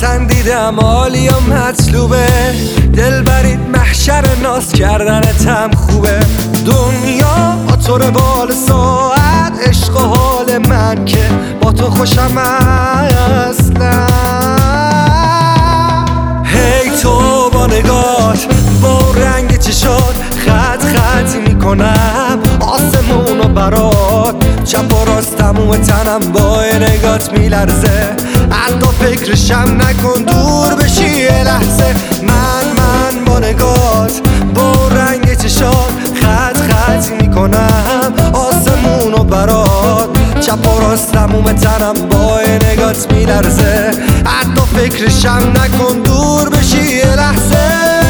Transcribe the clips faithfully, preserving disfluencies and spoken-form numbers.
خندیدم عالی و مطلوبه، دل برید محشر ناز کردنت هم خوبه. دنیا با تو روال ساعت، عشق و حال من که با تو خوشم اصلا. هی تو با نگات، با رنگ چشات خط خط میکنم آسمونو برات. چپ و راست تموم تنم با نگات میلرزه، حتی فکرشم نکن دور بشی یه لحظه. من من با نگات، با رنگ چشات خط خط میکنم آسمونو برات. چپ و راست تموم تنم با نگات میلرزه، حتی فکرشم نکن دور بشی یه لحظه.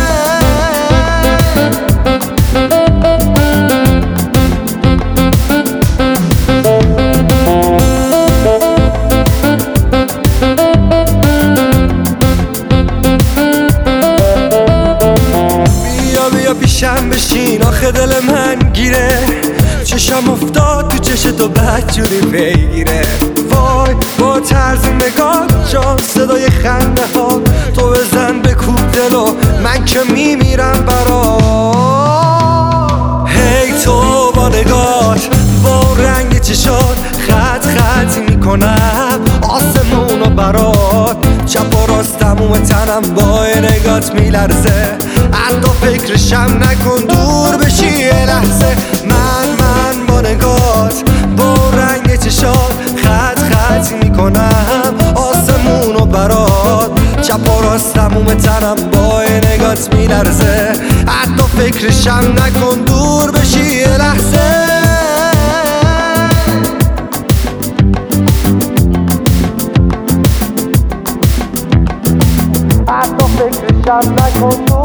پیشم بشین آخه دل من گیره، چشم افتاد تو چش تو بدجوری بگیره. وای با طرز نگاه جا صدای خنده ها، تو بزن بکوب دلو من که میمیرم برات. هی تو با نگات، با رنگ چشات خط خط میکنم آسمونو برات. چپ و راست تموم تنم با نگات میلرزه، حتی فکرشم نکن دور بشی یه لحظه. من من با نگات، با رنگ چشات خط خط میکنم آسمونو برات. چپ و راست تموم تنم با نگات میلرزه، حتی فکرشم نکن دور بشی یه لحظه. حتی فکرشم نکن دور